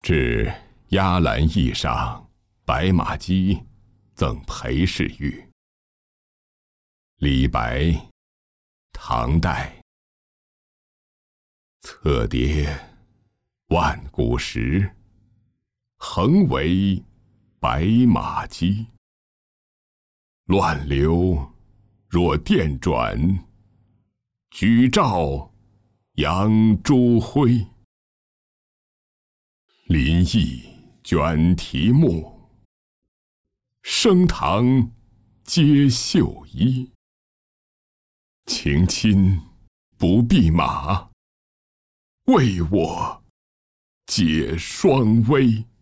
至压栏驿上，白马鸡赠裴侍御。李白，唐代。侧叠万古时，横为白马鸡。乱流若电转，举照扬朱辉。林毅卷题目，升堂接绣衣。情亲不避马，为我解霜危。